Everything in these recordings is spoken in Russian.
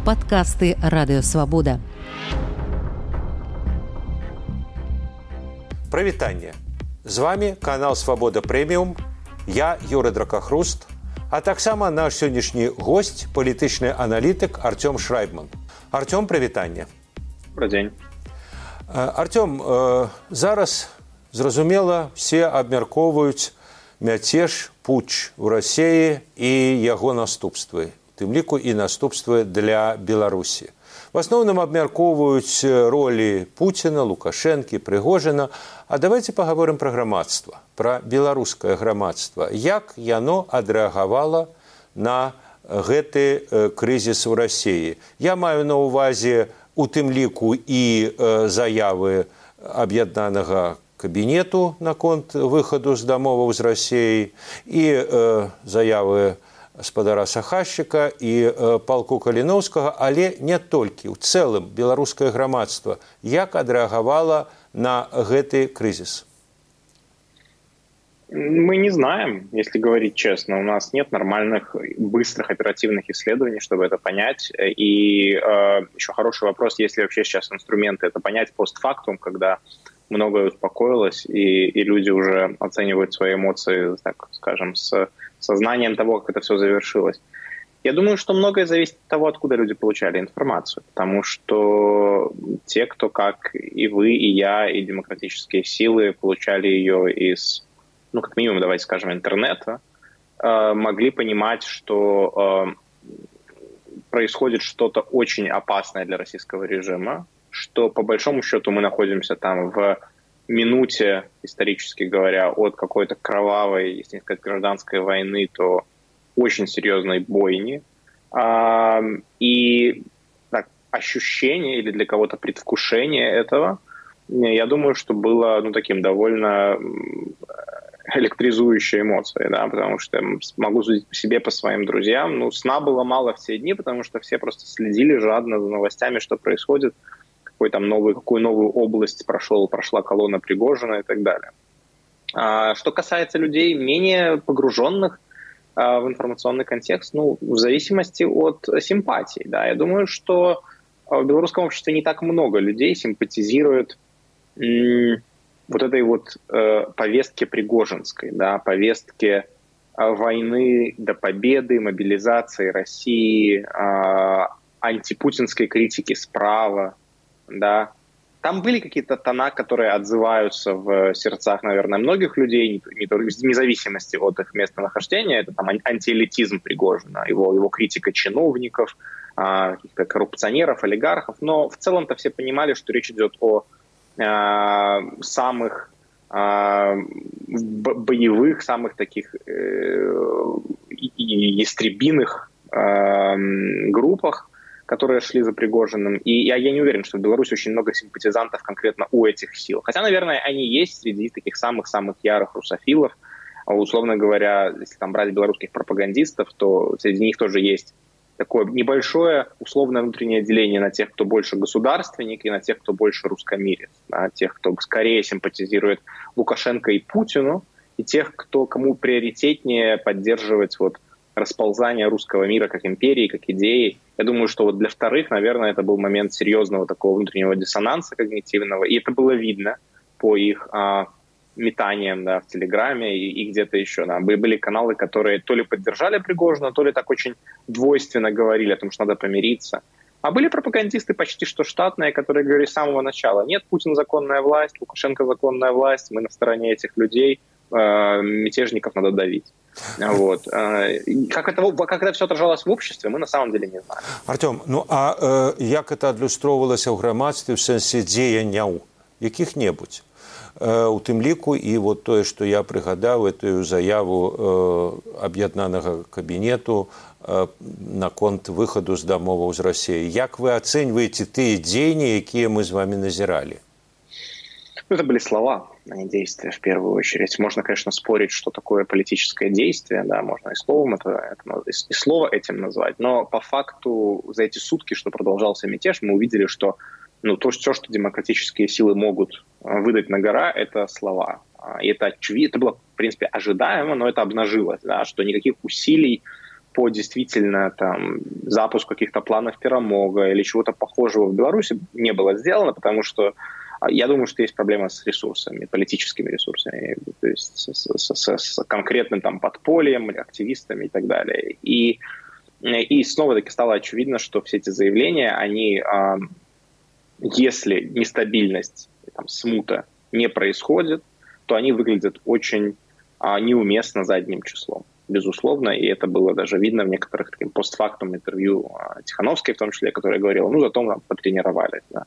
Падкасты Радыёвабода. Прывітанне. З вами канал Свабода Прэміум. Я Юрый Дракахруст, а таксама наш сённяшні госць, палітычны аналітык Артём Шрайбман. Артём, прывітанне. Добрый день. Артём, зараз, зразумела, все абмяркоўваюць мяцеж, путч у Расіі і яго наступствы, у тым ліку і наступствы для Беларусі. В асноўным абмяркоўваюць ролі Пуціна, Лукашэнкі, Прыгожына. А давайте паговорым пра грамадства, пра беларускае грамадства. Як яно адрэагавала на гэты крызіс у Расіі? Я маю на ўвазе у тым ліку і заявы аб'яднанага кабінету наконт выхаду з дамоваў з Расіяй, і заявы спадара Сахашчыка і палку Каліноўскага, але не толькі. У цэлым беларускае грамадства як адрэагавала на гэты кризис? Мы не знаем, если говорить честно. У нас нет нормальных, быстрых, оперативных исследований, чтобы это понять. И еще хороший вопрос, есть ли вообще сейчас инструменты это понять постфактум, когда многое успокоилось, и люди уже оценивают свои эмоции, так скажем, с сознанием того, как это все завершилось. Я думаю, что многое зависит от того, откуда люди получали информацию, потому что те, кто, как и вы, и я, и демократические силы, получали ее из, как минимум, давайте скажем, интернета, могли понимать, что происходит что-то очень опасное для российского режима, что, по большому счету, мы находимся там в минуте, исторически говоря, от какой-то кровавой, если не сказать, гражданской войны, то очень серьезной бойни. И так, ощущение или для кого-то предвкушение этого, я думаю, что было таким довольно электризующей эмоцией, да, потому что могу судить по себе, по своим друзьям. Сна было мало в те дни, потому что все просто следили жадно за новостями, что происходит, какую новую область прошла колонна Пригожина и так далее. Что касается людей, менее погруженных в информационный контекст, в зависимости от симпатий. Да. Я думаю, что в белорусском обществе не так много людей симпатизируют вот этой повестке пригожинской, да, повестке войны до победы, мобилизации России, антипутинской критики справа. Да. Там были какие-то тона, которые отзываются в сердцах, наверное, многих людей, вне зависимости от их местонахождения. Это антиэлитизм Пригожина, его критика чиновников, каких-то коррупционеров, олигархов. Но в целом-то все понимали, что речь идет о самых боевых, самых таких ястребиных группах, которые шли за Пригожиным. И я не уверен, что в Беларуси очень много симпатизантов конкретно у этих сил. Хотя, наверное, они есть среди таких самых-самых ярых русофилов. Условно говоря, если там брать белорусских пропагандистов, то среди них тоже есть такое небольшое условное внутреннее деление на тех, кто больше государственник, и на тех, кто больше русскомирец. На тех, кто скорее симпатизирует Лукашенко и Путину, и тех, кому приоритетнее поддерживать расползание русского мира как империи, как идеи. Я думаю, что для вторых, наверное, это был момент серьезного такого внутреннего диссонанса когнитивного, и это было видно по их метаниям, да, в Телеграме и где-то еще. Да. Были каналы, которые то ли поддержали Пригожина, то ли так очень двойственно говорили о том, что надо помириться. А были пропагандисты почти что штатные, которые говорили с самого начала: нет, Путин законная власть, Лукашенко законная власть, мы на стороне этих людей, мятежников надо давить. Как это все отражалось в обществе, мы на самом деле не знаем. Артём, як это адлюстроўвалася ў грамадстве ў сэнсе дзеянняў якіх-небудзь? У тым ліку і тое, што я прыгадаў, эту заяву аб'яднанага кабінету наконт выхаду з дамоваў з Расіяй. Як вы ацэньваеце тыя дзеянні, якія мы з вами назіралі? Это были слова, а не действия в первую очередь. Можно, конечно, спорить, что такое политическое действие, да, можно и словом и слово этим назвать, но по факту за эти сутки, что продолжался мятеж, мы увидели, что все, что демократические силы могут выдать на гора, это слова. И это было, в принципе, ожидаемо, но это обнажилось, да, что никаких усилий по действительно там запуску каких-то планов перемога или чего-то похожего в Беларуси не было сделано, потому что я думаю, что есть проблема с ресурсами, политическими ресурсами, то есть с конкретным там подпольем, активистами и так далее. И снова-таки стало очевидно, что все эти заявления, они, если нестабильность, там, смута не происходит, то они выглядят очень неуместно задним числом, безусловно, и это было даже видно в некоторых таким постфактум интервью Тихановской, в том числе, которая говорила, ну, зато мы потренировались. Да.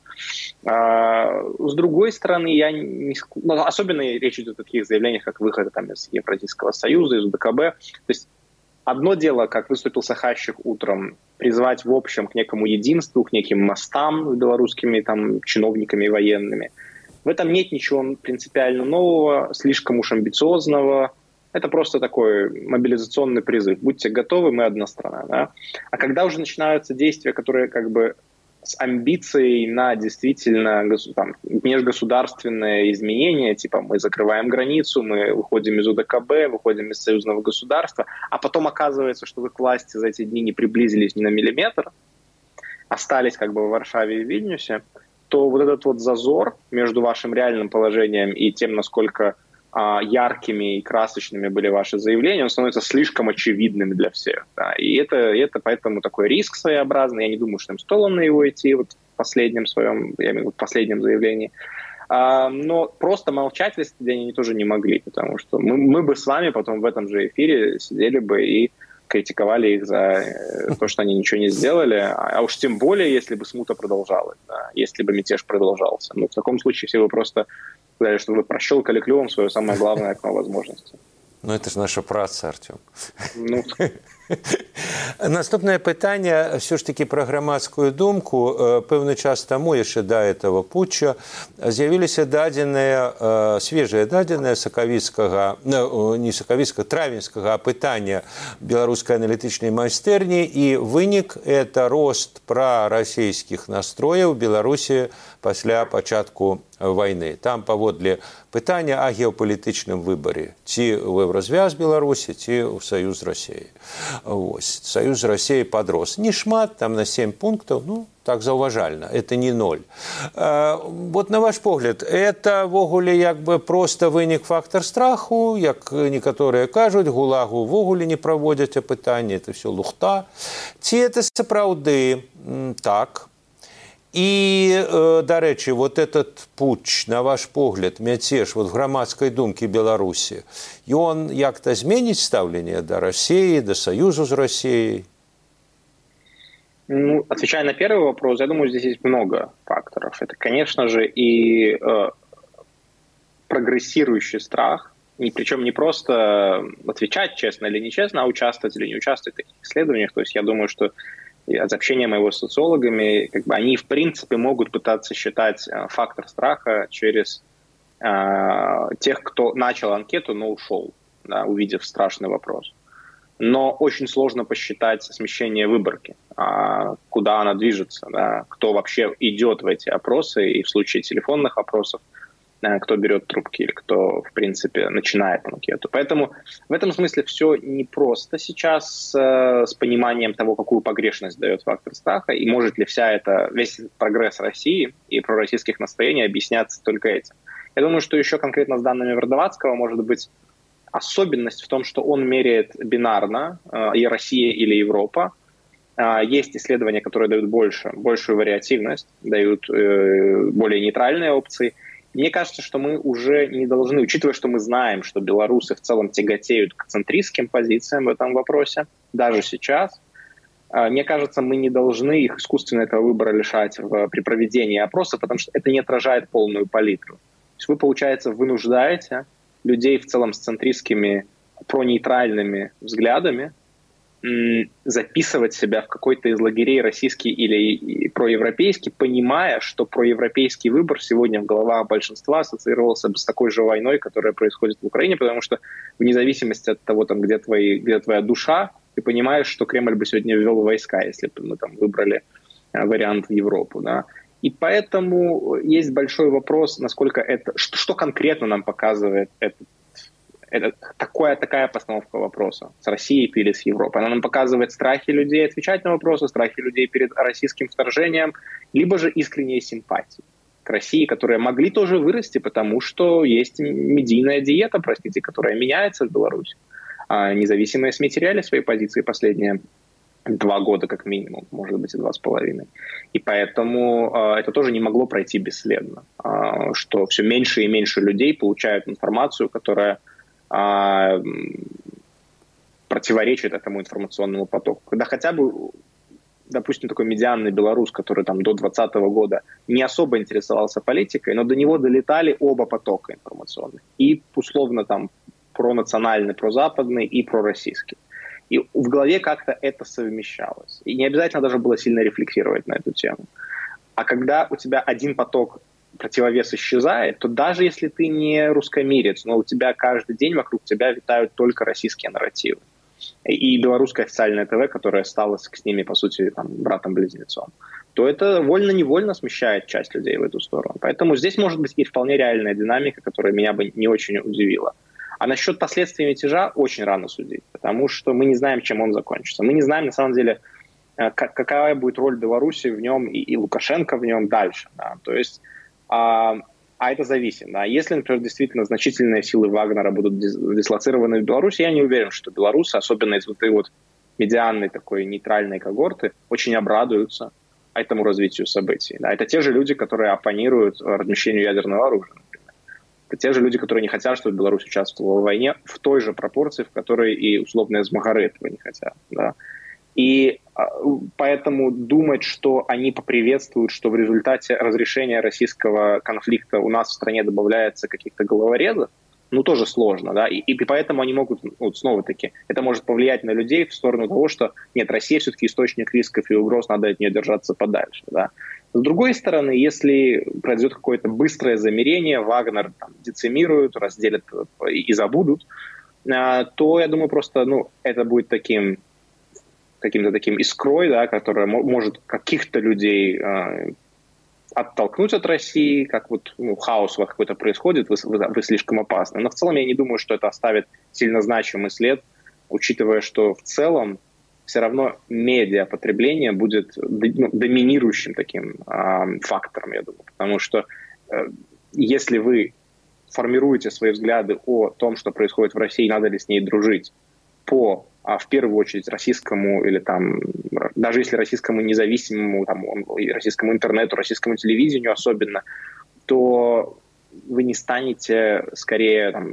С другой стороны, особенно речь идет о таких заявлениях, как выход там, из Евразийского союза, из УДКБ. То есть одно дело, как выступил Сахащик утром, призвать в общем к некому единству, к неким мостам с белорусскими там, чиновниками и военными. В этом нет ничего принципиально нового, слишком уж амбициозного. Это просто такой мобилизационный призыв. Будьте готовы, мы одна страна. Да? А когда уже начинаются действия, которые как бы с амбицией на действительно там, межгосударственные изменения, типа мы закрываем границу, мы выходим из УДКБ, выходим из союзного государства, а потом оказывается, что вы к власти за эти дни не приблизились ни на миллиметр, остались как бы в Варшаве и Вильнюсе, то вот этот вот зазор между вашим реальным положением и тем, насколько яркими и красочными были ваши заявления, он становится слишком очевидным для всех. Да. И это поэтому такой риск своеобразный. Я не думаю, что им стоило на его идти вот в последнем своем, я имею в виду, в последнем заявлении. Но просто молчать в этот день они тоже не могли, потому что мы бы с вами потом в этом же эфире сидели бы и критиковали их за то, что они ничего не сделали, а уж тем более, если бы смута продолжалась, да, если бы мятеж продолжался. Ну, в таком случае все бы просто сказали, что вы прощелкали клювом свое самое главное окно возможностей. Ну, это ж наша праца, Артём. Ну. Наступное пытанне все ж таки пра грамадскую думку. Пэўны час таму яшчэ да этого путча з'явіліся дадзеныя, свежыя дадзеныя сакавіцкага, не сакавіцкага, травеньскага апытання беларускай аналітычнай майстэрні, і вынік – это рост прарасійскіх настрояў у Беларусі пасля пачатку войны. Там паводле пытання о геапалітычным выбаре, ці ў Еўразвяз Беларусі, ці ў Саюз Расіі. Вось. Саюз Расіі подрос. Не шмат, там на 7 пунктов, ну, так заўважальна, это не 0. Вот на ваш погляд, это ввогуле як бы просто вынік фактор страху, як некаторыя кажуць, ГУЛАГу ввогуле не праводзяць апытанні, это все лухта. Ці это сапраўды так? И, дарэчы, вот этот путч, на ваш погляд, мяцеж вот в грамадской думке Беларуси, и он як-то изменит ставление до России, до союза с Россией? Ну, отвечая на первый вопрос, я думаю, здесь есть много факторов. Это, конечно же, и прогрессирующий страх, и причем не просто отвечать честно или нечестно, а участвовать или не участвовать в таких исследованиях. То есть я думаю, что от общения моего с социологами, как бы, они в принципе могут пытаться считать фактор страха через тех, кто начал анкету, но ушел, да, увидев страшный вопрос. Но очень сложно посчитать смещение выборки, куда она движется, да, кто вообще идет в эти опросы, и в случае телефонных опросов, кто берет трубки или кто, в принципе, начинает анкету. Поэтому в этом смысле все непросто сейчас с пониманием того, какую погрешность дает фактор страха, и может ли весь прогресс России и пророссийских настроений объясняться только этим. Я думаю, что еще конкретно с данными Вардовацкого может быть особенность в том, что он меряет бинарно, и Россия или Европа. Есть исследования, которые дают большую вариативность, дают более нейтральные опции. Мне кажется, что мы уже не должны, учитывая, что мы знаем, что белорусы в целом тяготеют к центристским позициям в этом вопросе, даже сейчас, мне кажется, мы не должны их искусственно этого выбора лишать при проведении опроса, потому что это не отражает полную палитру. То есть вы, получается, вынуждаете людей в целом с центристскими, пронейтральными взглядами записывать себя в какой-то из лагерей российский или проевропейский, понимая, что проевропейский выбор сегодня в головах большинства ассоциировался бы с такой же войной, которая происходит в Украине, потому что вне зависимости от того, там, где твоя душа, ты понимаешь, что Кремль бы сегодня ввел войска, если бы мы там выбрали вариант в Европу. Да? И поэтому есть большой вопрос, насколько это, что конкретно нам показывает это такая постановка вопроса. С Россией или с Европой. Она нам показывает страхи людей отвечать на вопросы, страхи людей перед российским вторжением, либо же искренние симпатии к России, которые могли тоже вырасти, потому что есть медийная диета, простите, которая меняется в Беларуси. Независимые СМИ теряли свои позиции последние 2 года как минимум, может быть и 2,5. И поэтому это тоже не могло пройти бесследно, что все меньше и меньше людей получают информацию, которая противоречит этому информационному потоку. Когда хотя бы, допустим, такой медианный белорус, который там до 2020 года не особо интересовался политикой, но до него долетали оба потока информационных. И условно там пронациональный, прозападный и пророссийский. И в голове как-то это совмещалось. И не обязательно даже было сильно рефлексировать на эту тему. А когда у тебя один поток, противовес исчезает, то даже если ты не русскомирец, но у тебя каждый день вокруг тебя витают только российские нарративы. И белорусское официальное ТВ, которое осталось с ними, по сути, там, братом-близнецом, то это вольно-невольно смещает часть людей в эту сторону. Поэтому здесь может быть и вполне реальная динамика, которая меня бы не очень удивила. А насчет последствий мятежа очень рано судить, потому что мы не знаем, чем он закончится. Мы не знаем, на самом деле, какая будет роль Беларуси в нем и Лукашенко в нем дальше. Да? То есть, это зависит. Да? Если, например, действительно значительные силы Вагнера будут дислоцированы в Беларуси, я не уверен, что белорусы, особенно из этой вот медианной такой нейтральной когорты, очень обрадуются этому развитию событий. Да? Это те же люди, которые оппонируют размещению ядерного оружия. Это те же люди, которые не хотят, чтобы Беларусь участвовала в войне в той же пропорции, в которой и условные змагары этого не хотят. Да? И поэтому думать, что они поприветствуют, что в результате разрешения российского конфликта у нас в стране добавляется каких-то головорезов, тоже сложно. Да? И поэтому они могут, снова-таки, это может повлиять на людей в сторону того, что нет, Россия все-таки источник рисков и угроз, надо от нее держаться подальше. Да? С другой стороны, если произойдет какое-то быстрое замирение, Вагнер там децимируют, разделят и забудут, то, я думаю, просто это будет каким-то таким искрой, да, которая может каких-то людей оттолкнуть от России, как вот хаос какой-то происходит, вы слишком опасны. Но в целом я не думаю, что это оставит сильно значимый след, учитывая, что в целом все равно медиапотребление будет доминирующим таким фактором, я думаю. Потому что если вы формируете свои взгляды о том, что происходит в России, надо ли с ней дружить, в первую очередь российскому или там, даже если российскому независимому, там, российскому интернету, российскому телевидению особенно, то вы не станете скорее там,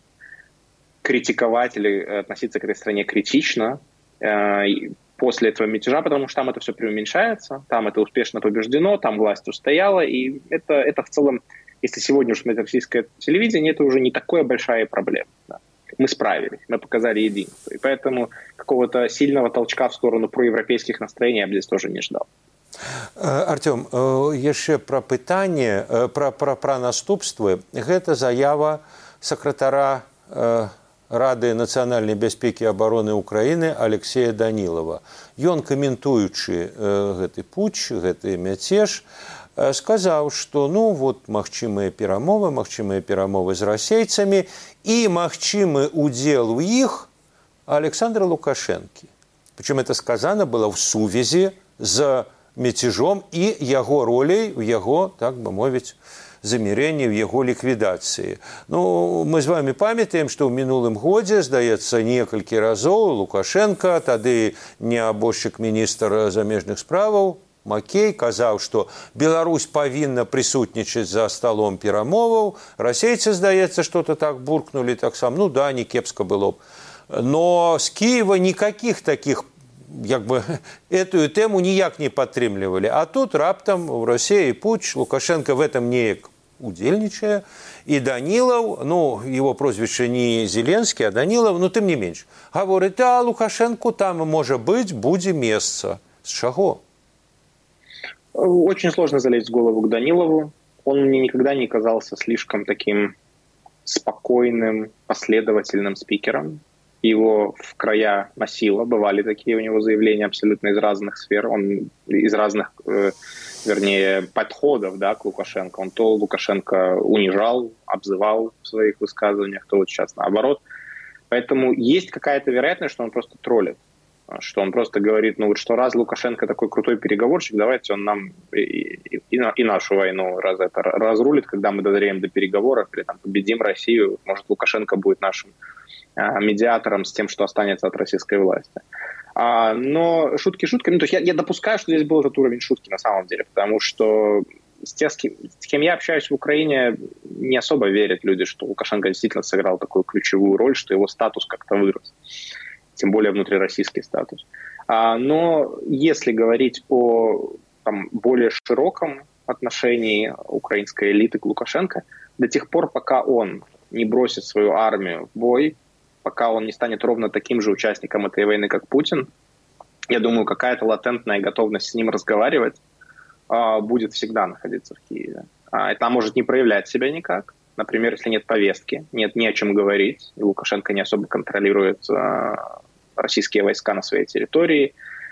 критиковать или относиться к этой стране критично после этого мятежа, потому что там это все преуменьшается, там это успешно побеждено, там власть устояла, и это в целом, если сегодня уж смотреть российское телевидение, это уже не такая большая проблема. Да. Мы справились, мы показали единство. И поэтому какого-то сильного толчка в сторону проевропейских настроений я бы здесь тоже не ждал. Артём, яшчэ пра пытанне, пра наступствы. Гэта заява сакратара Рады нацыянальнай бяспекі і абароны Украіны Алексея Данілава. Ён, каментуючы гэты путч, гэты мяцеж, сказаў, што магчымыя перамовы з расейцамі і магчымы удзел у іх Александра Лукашэнкі. Причем это сказано было в сувязі з мяцежом і яго роляй у яго, так бы мовіць, замірэнні, в яго ліквідацыі. Мы з вами памятаем, што ў мінулым годзе, здаецца, некалькі разоў Лукашенко, тады нябожчык міністр замежных справаў, Макей, казаў, што Беларусь павінна прысутнічаць за сталом перамоваў. Расейцы, здаецца, што-то так буркнули, так сам, не кепска было б. Но з Киева никаких таких, эту тему ніяк не падтрымлівалі. А тут раптам у России путч, Лукашенко в этом неяк удзельнічае. И Данилов, его прозвище не Зеленский, а Данилов, тым не менш, говорит, Лукашенко там, может быть, будзе месца. С чаго? Очень сложно залезть в голову к Данилову. Он мне никогда не казался слишком таким спокойным, последовательным спикером. его в края носило. Бывали такие у него заявления абсолютно из разных сфер. Он из разных, подходов, да, к Лукашенко. Он то Лукашенко унижал, обзывал в своих высказываниях, то вот сейчас наоборот. Поэтому есть какая-то вероятность, что он просто троллит. Что он просто говорит, ну вот что раз Лукашенко такой крутой переговорщик, давайте он нам и нашу войну разрулит, когда мы дозреем до переговоров или там победим Россию. Может, Лукашенко будет нашим медиатором с тем, что останется от российской власти. Но шутки шутками. То есть я допускаю, что здесь был этот уровень шутки на самом деле, потому что с кем я общаюсь в Украине, не особо верят люди, что Лукашенко действительно сыграл такую ключевую роль, что его статус как-то вырос. Тем более внутрироссийский статус. Но если говорить о более широком отношении украинской элиты к Лукашенко, до тех пор, пока он не бросит свою армию в бой, пока он не станет ровно таким же участником этой войны, как Путин, я думаю, какая-то латентная готовность с ним разговаривать будет всегда находиться в Киеве. Это может не проявлять себя никак. Например, если нет повестки, нет ни о чем говорить, и Лукашенко не особо контролирует российские войска на своей территории,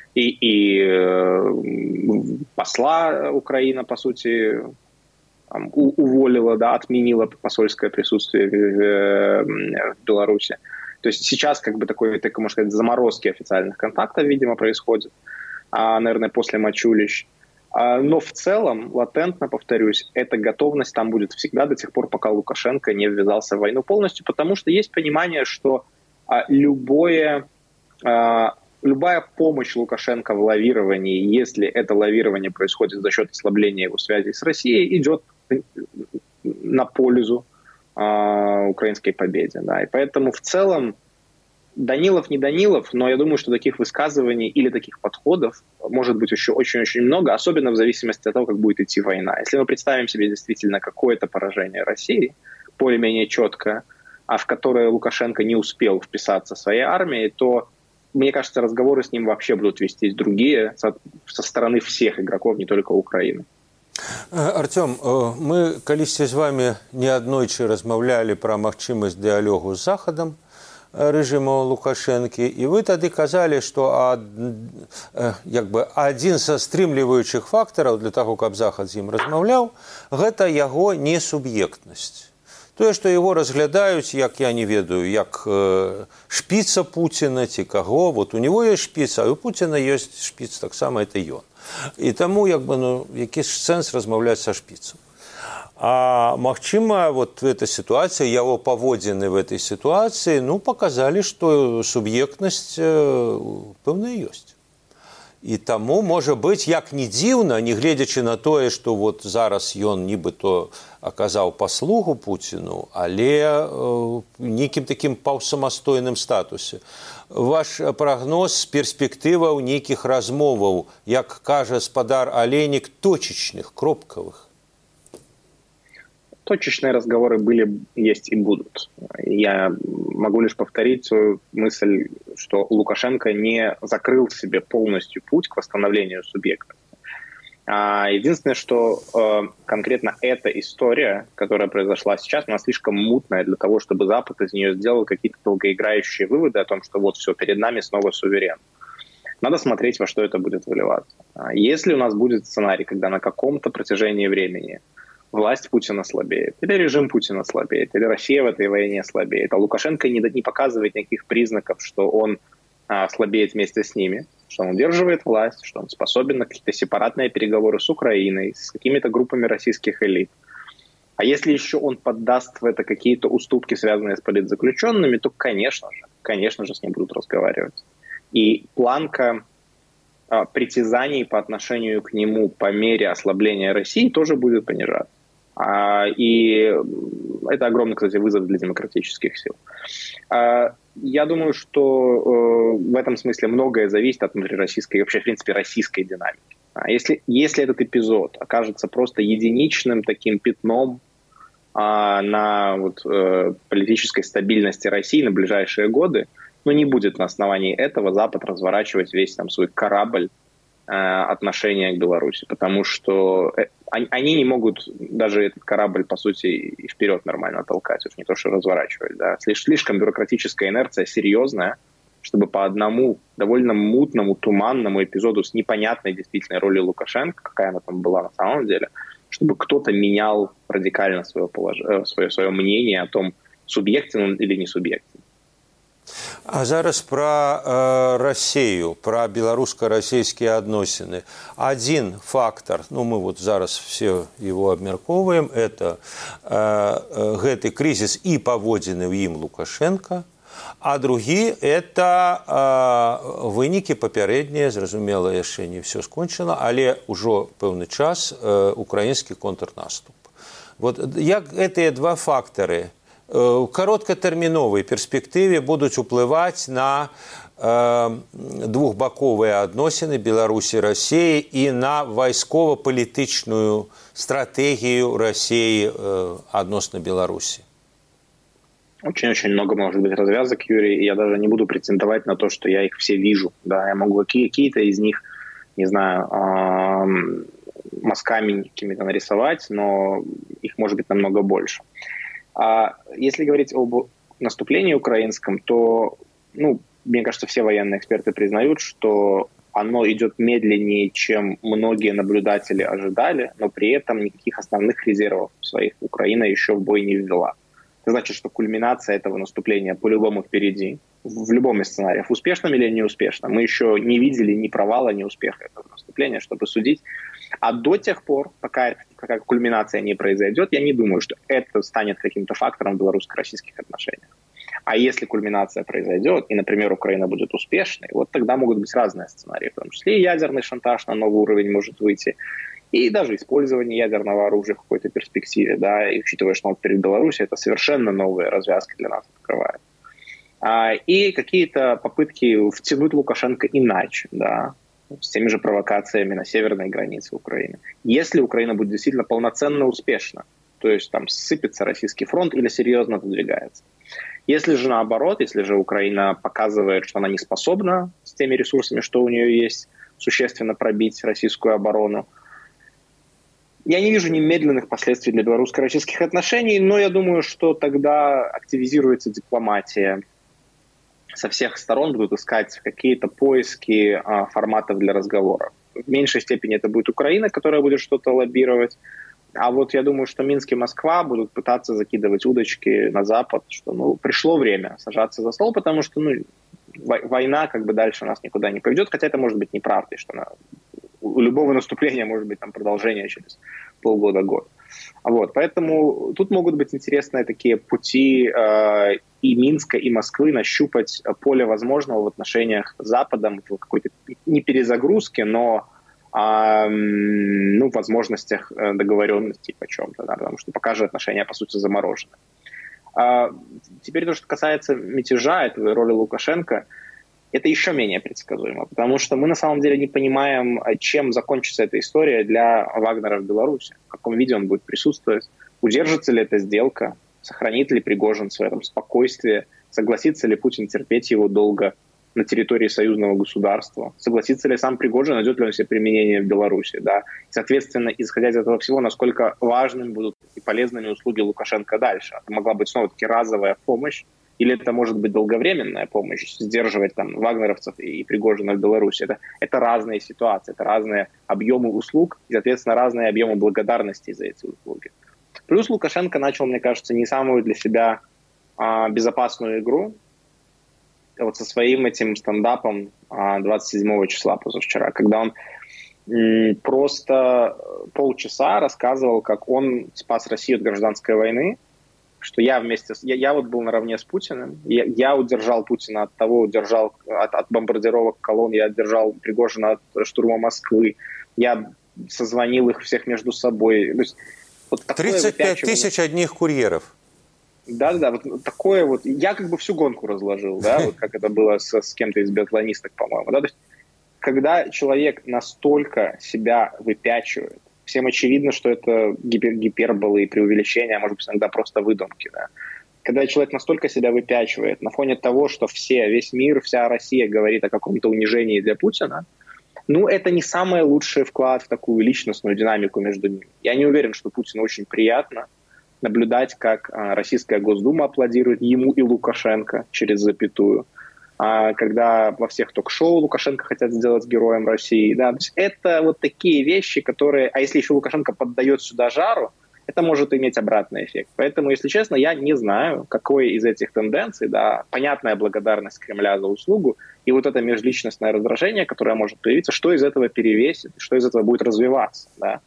и посла Украина, по сути, уволила, да, отменила посольское присутствие в Беларуси. То есть сейчас как бы такой, можно сказать, заморозки официальных контактов, видимо, происходит, наверное, после Мачулищ. Но в целом, латентно, повторюсь, эта готовность там будет всегда до тех пор, пока Лукашенко не ввязался в войну полностью, потому что есть понимание, что любая помощь Лукашенко в лавировании, если это лавирование происходит за счет ослабления его связей с Россией, идет на пользу украинской победе. Да. И поэтому в целом Данилов не Данилов, но я думаю, что таких высказываний или таких подходов может быть еще очень-очень много, особенно в зависимости от того, как будет идти война. Если мы представим себе действительно какое-то поражение России, более-менее четкое, а в которое Лукашенко не успел вписаться своей армией, то, мне кажется, разговоры с ним вообще будут вестись другие со стороны всех игроков, не только Украины. Артём, мы калісьці з вами неаднойчы размаўлялі пра магчымасць дыялогу з Захадам рэжыму Лукашэнкі, і вы тады казалі, што адзін са стрымліваючых фактараў для таго, каб Захад з ім размаўляў, гэта яго несуб'ектнасць. Тое, што яго разглядаюць, як я не ведаю, як шпіца Пуціна ці каго. Вот у него ёсць шпіц, а у Пуціна ёсць шпіц, таксама это ён. І таму які ж сэнс размаўляць са шпіцам. А магчыма, вот эта ситуация, яго паводзіны в этой ситуации, показалі, што суб'ектнасць пэўная ёсць. І таму, можа быць, як не дзіўна, не гледзячы на тое, што вот зараз ён нібыто аказаў паслугу Пуціну, але нейкім такім паўсамастойным статусе. Ваш прагноз перспектываў нейкіх размоваў, як кажа спадар Алейнік, точечных, кропкавых? Точечные разговоры были, есть и будут. Я могу лишь повторить свою мысль, что Лукашенко не закрыл себе полностью путь к восстановлению субъекта. Единственное, что конкретно эта история, которая произошла сейчас, она слишком мутная для того, чтобы Запад из нее сделал какие-то долгоиграющие выводы о том, что вот все, перед нами снова суверен. Надо смотреть, во что это будет выливаться. Если у нас будет сценарий, когда на каком-то протяжении времени власть Путина слабеет, или режим Путина слабеет, или Россия в этой войне слабеет, а Лукашенко не показывает никаких признаков, что он слабеет вместе с ними, что он удерживает власть, что он способен на какие-то сепаратные переговоры с Украиной, с какими-то группами российских элит. А если еще он поддаст в это какие-то уступки, связанные с политзаключенными, то, конечно же, с ним будут разговаривать. И планка притязаний по отношению к нему по мере ослабления России тоже будет понижаться. И это огромный, кстати, вызов для демократических сил. Я думаю, что в этом смысле многое зависит от внутрироссийской и вообще, в принципе, российской динамики. Если этот эпизод окажется просто единичным таким пятном на политической стабильности России на ближайшие годы, не будет на основании этого Запад разворачивать весь свой корабль отношения к Беларуси, потому что они не могут даже этот корабль, по сути, и вперед нормально толкать, уж не то, что разворачивать. Да. Слишком бюрократическая инерция, серьезная, чтобы по одному довольно мутному, туманному эпизоду с непонятной действительно ролью Лукашенко, какая она там была на самом деле, чтобы кто-то менял радикально свое мнение о том, субъектен он или не субъектен. А зараз про Россию, про белорусско-российские адносіны. Один фактор, мы вот зараз все его обмяркоўваем, это гэты кризис и паводзіны ў ім Лукашенко, а другі это вынікі папярэднія, зразумела, яшчэ не все скончана, але ўжо пэўны час украінскі контрнаступ. Вот як гэтыя два фактары в кароткатэрміновай перспектыве будуць уплываць на двухбаковыя адносіны Беларусі, России и на вайскова-палітычную стратегию России адносна Беларуси? Очень-очень много может быть развязок, Юрий, и я даже не буду претендовать на то, что я их все вижу. Да, я могу какие-то из них, не знаю, мазками какими-то нарисовать, но их может быть намного больше. Если говорить об наступлении украинском, то, мне кажется, все военные эксперты признают, что оно идет медленнее, чем многие наблюдатели ожидали, но при этом никаких основных резервов своих Украина еще в бой не ввела. Это значит, что кульминация этого наступления по-любому впереди, в любом из сценариев, успешном или неуспешном. Мы еще не видели ни провала, ни успеха этого наступления, чтобы судить. А до тех пор, пока кульминация не произойдет, я не думаю, что это станет каким-то фактором в белорусско-российских отношениях. А если кульминация произойдет, и, например, Украина будет успешной, вот тогда могут быть разные сценарии, в том числе и ядерный шантаж на новый уровень может выйти, и даже использование ядерного оружия в какой-то перспективе, да, и учитывая, что он перед Беларусью, это совершенно новые развязки для нас открывает. И какие-то попытки втянуть Лукашенко иначе, да, с теми же провокациями на северной границе Украины. Если Украина будет действительно полноценно успешна, то есть там сыпется российский фронт или серьезно отодвигается. Если же наоборот, если же Украина показывает, что она не способна с теми ресурсами, что у нее есть, существенно пробить российскую оборону, я не вижу немедленных последствий для белорусско-российских отношений, но я думаю, что тогда активизируется дипломатия. Со всех сторон будут искать какие-то поиски форматов для разговоров. В меньшей степени это будет Украина, которая будет что-то лоббировать. А вот я думаю, что Минск и Москва будут пытаться закидывать удочки на Запад, что пришло время сажаться за стол, потому что война дальше нас никуда не поведет, хотя это может быть неправдой, что у любого наступления может быть там продолжение через полгода-год. Вот, поэтому тут могут быть интересные такие пути и Минска, и Москвы нащупать поле возможного в отношениях с Западом, в какой-то не перезагрузке, но возможностях договоренности по чем-то, да, потому что пока же отношения, по сути, заморожены. Теперь то, что касается мятежа, этой роли Лукашенко, это еще менее предсказуемо, потому что мы на самом деле не понимаем, чем закончится эта история для Вагнера в Беларуси, в каком виде он будет присутствовать, удержится ли эта сделка, сохранит ли Пригожин свое спокойствие, согласится ли Путин терпеть его долго на территории союзного государства, согласится ли сам Пригожин, найдет ли он себе применение в Беларуси. Да? И, соответственно, исходя из этого всего, насколько важными будут и полезными услуги Лукашенко дальше. Это могла быть снова-таки разовая помощь, или это может быть долговременная помощь, сдерживать там вагнеровцев и Пригожина в Беларуси. Это разные ситуации, это разные объемы услуг и, соответственно, разные объемы благодарности за эти услуги. Плюс Лукашенко начал, мне кажется, не самую для себя безопасную игру, вот со своим этим стендапом 27 числа позавчера, когда он просто полчаса рассказывал, как он спас Россию от гражданской войны, что я вот был наравне с Путиным, я удержал Путина от от бомбардировок колонн, я удержал Пригожина от штурма Москвы, я созвонил их всех между собой. То есть, вот 35 тысяч одних курьеров. Да, вот такое вот. Я всю гонку разложил, да, вот как это было с кем-то из биатлонисток, по-моему. Да? То есть, когда человек настолько себя выпячивает, всем очевидно, что это гиперболы и преувеличения, а может быть, иногда просто выдумки, да. Когда человек настолько себя выпячивает на фоне того, что весь мир, вся Россия говорит о каком-то унижении для Путина, Ну, это не самый лучший вклад в такую личностную динамику между ними. Я не уверен, что Путину очень приятно наблюдать, как российская Госдума аплодирует ему и Лукашенко через запятую, когда во всех ток-шоу Лукашенко хотят сделать героем России. Да? То есть это вот такие вещи, которые... А если еще Лукашенко поддает сюда жару, это может иметь обратный эффект. Поэтому, если честно, я не знаю, какой из этих тенденций, да, понятная благодарность Кремля за услугу и вот это межличностное раздражение, которое может появиться, что из этого перевесит, что из этого будет развиваться. Да.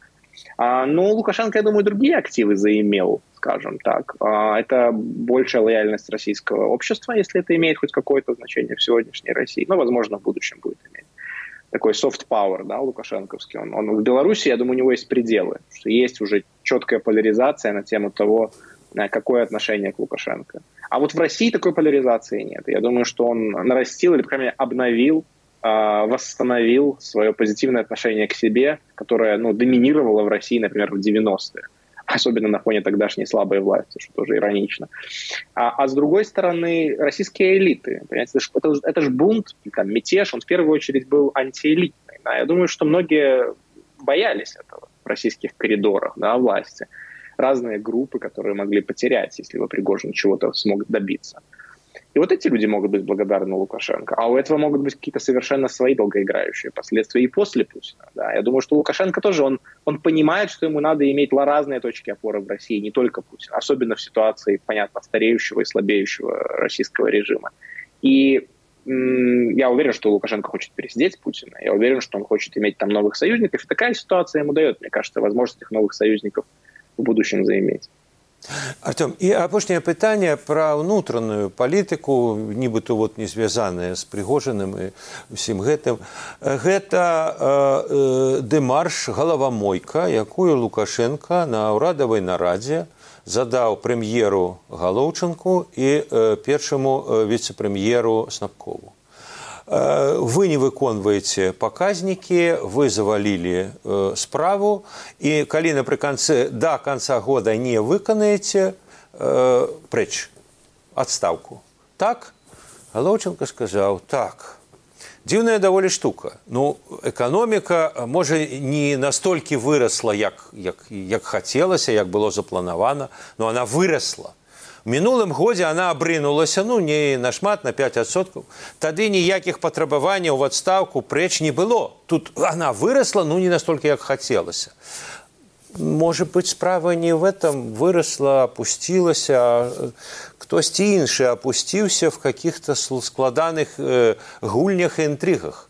Но Лукашенко, я думаю, другие активы заимел, скажем так. Это большая лояльность российского общества, если это имеет хоть какое-то значение в сегодняшней России, но, возможно, в будущем будет иметь. Такой soft power, да, лукашенковский. Он в Беларуси, я думаю, у него есть пределы, что есть уже четкая поляризация на тему того, какое отношение к Лукашенко. А вот в России такой поляризации нет. Я думаю, что он нарастил или, по крайней мере, обновил, восстановил свое позитивное отношение к себе, которое доминировало в России, например, в 90-е. Особенно на фоне тогдашней слабой власти, что тоже иронично. А с другой стороны, российские элиты. Понимаете, это ж бунт, там, мятеж, он в первую очередь был антиэлитный. Да? Я думаю, что многие боялись этого в российских коридорах, да, власти. Разные группы, которые могли потерять, если бы Пригожин чего-то смог добиться. И вот эти люди могут быть благодарны Лукашенко. А у этого могут быть какие-то совершенно свои долгоиграющие последствия и после Путина. Да. Я думаю, что Лукашенко тоже, он понимает, что ему надо иметь разные точки опоры в России, не только Путин. Особенно в ситуации, понятно, стареющего и слабеющего российского режима. И я уверен, что Лукашенко хочет пересидеть Путина. Я уверен, что он хочет иметь там новых союзников. И такая ситуация ему дает, мне кажется, возможность этих новых союзников в будущем заиметь. Артём, і апошняе пытанне пра ўнутраную палітыку, нібыта не звязаная з Прыгожыным і ўсім гэтым. Гэта дэмарш, галавамойка, якую Лукашенко на ўрадавай нарадзе задаў прэм'еру Галоўчынку і першаму віцэ-прэм'еру Снапкову. Вы не выконваеце паказнікі, вы завалілі справу, і калі напрыканцы да канца года не выканаеце, прэч, адстаўку. Так? Галоўчынка сказаў, так. Дзіўная даволі штука. Эканоміка, можа, не настолькі вырасла, як хацелася, як было запланавана, но она вырасла. В мінулым годзе она абрынулася, не нашмат, на 5%. Тады ніякіх патрабаванняў в адстаўку прэч не было. Тут она вырасла, не настолькі, як хацелася. Может быть, справа не в этом. Выросла, опустилась, а хтосьці іншы опустился в каких-то складаных гульнях и интригах.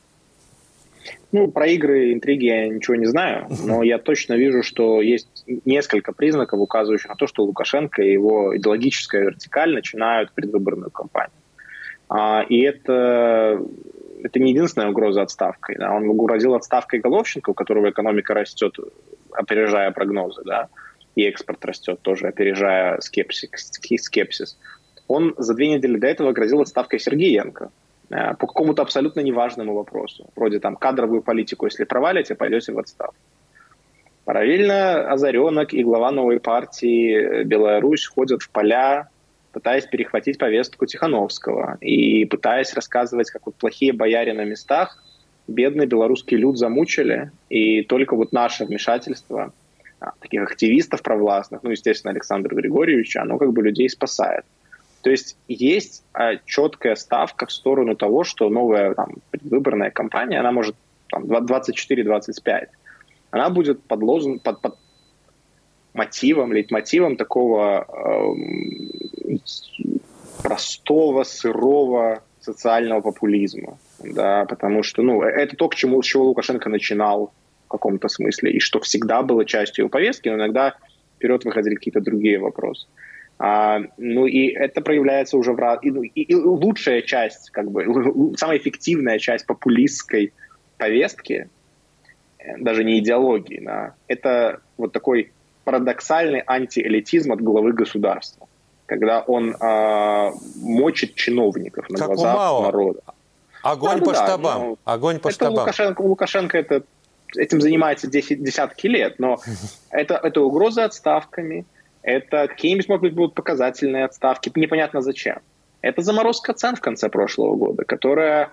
Про игры и интриги я ничего не знаю, но я точно вижу, что есть несколько признаков, указывающих на то, что Лукашенко и его идеологическая вертикаль начинают предвыборную кампанию. И это не единственная угроза отставкой. Да. Он угрозил отставкой Головченко, у которого экономика растет, опережая прогнозы, да, и экспорт растет тоже, опережая скепсис. Он за 2 недели до этого грозил отставкой Сергеенко по какому-то абсолютно неважному вопросу. Вроде кадровую политику, если провалите, пойдете в отставку. Параллельно Озаренок и глава новой партии Беларусь ходят в поля, пытаясь перехватить повестку Тихановского и пытаясь рассказывать, как плохие бояре на местах бедный белорусский люд замучили, и только наше вмешательство таких активистов провластных, естественно, Александра Григорьевича, оно людей спасает. То есть четкая ставка в сторону того, что новая предвыборная кампания, она может 24-25, она будет под лейтмотивом такого простого, сырого социального популизма. Да, потому что это то, с чего Лукашенко начинал в каком-то смысле, и что всегда было частью его повестки, но иногда вперед выходили какие-то другие вопросы. И это проявляется уже и лучшая часть, самая эффективная часть популистской повестки, даже не идеологии, да, это такой парадоксальный антиэлитизм от главы государства, когда он мочит чиновников на глазах народа. Огонь по штабам. Огонь по штабам. Лукашенко этим занимается десятки лет, но это угроза отставками, это какие-нибудь, может быть, будут показательные отставки, непонятно зачем. Это заморозка цен в конце прошлого года, которая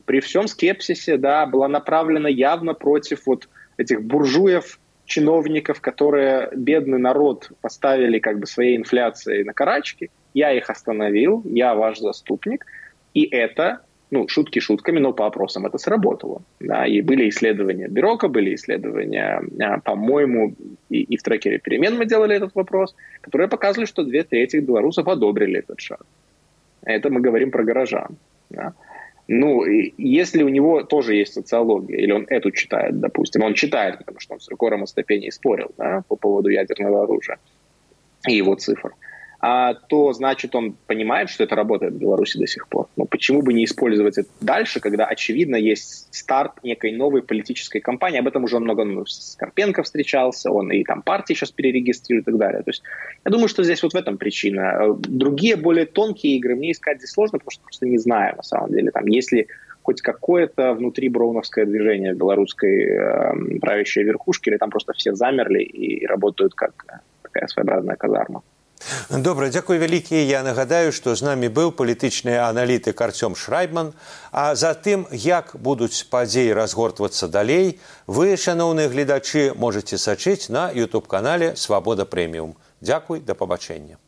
при всем скепсисе, да, была направлена явно против вот этих буржуев, чиновников, которые бедный народ поставили как бы своей инфляцией на карачки. Я их остановил, я ваш заступник. И это, шутки шутками, но по опросам это сработало. Да, и были исследования Бюрока, были исследования, по-моему, и в трекере перемен мы делали этот вопрос, которые показывали, что 2/3 белорусов одобрили этот шаг. Это мы говорим про горожан. Да. Если у него тоже есть социология, или он эту читает, допустим, он читает, потому что он с Рыкором о Степени спорил, да, по поводу ядерного оружия и его цифр, то, значит, он понимает, что это работает в Беларуси до сих пор. Почему бы не использовать это дальше, когда, очевидно, есть старт некой новой политической кампании. Об этом уже много с Карпенко встречался, он и там партии сейчас перерегистрирует и так далее. То есть я думаю, что здесь вот в этом причина. Другие, более тонкие игры мне искать здесь сложно, потому что просто не знаю, на самом деле. Там, если хоть какое-то внутри броуновское движение белорусской правящей верхушки, или там просто все замерли и работают как такая своеобразная казарма. Добра, дзякуй вялікі. Я нагадаю, што з намі быў палітычны аналітык Артём Шрайбман. А затым, як будуць падзеі разгортвацца далей, вы, шаноўныя гледачы, можаце сачыць на YouTube-канале «Свабода Прэміум». Дзякуй, да пабачэння.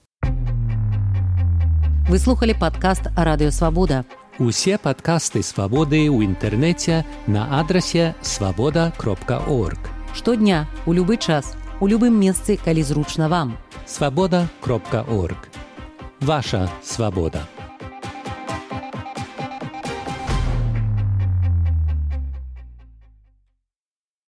Вы слухали падкаст «Радыё Свабода». Усе падкасты «Свабоды» ў інтэрнэце на адрасе свабода.орг. Штодня, у любы час, у любым месцы, калі зручна вам. Свабода.орг. Ваша свабода.